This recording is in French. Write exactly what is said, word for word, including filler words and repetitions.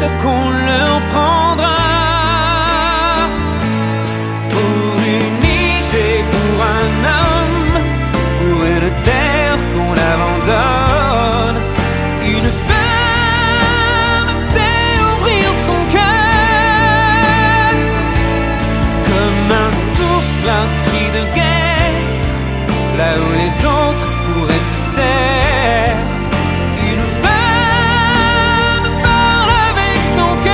ce qu'on leur prendra. Pour une idée, pour un homme, pour une terre qu'on abandonne, une femme sait ouvrir son cœur. Comme un souffle, un cri de guerre, là où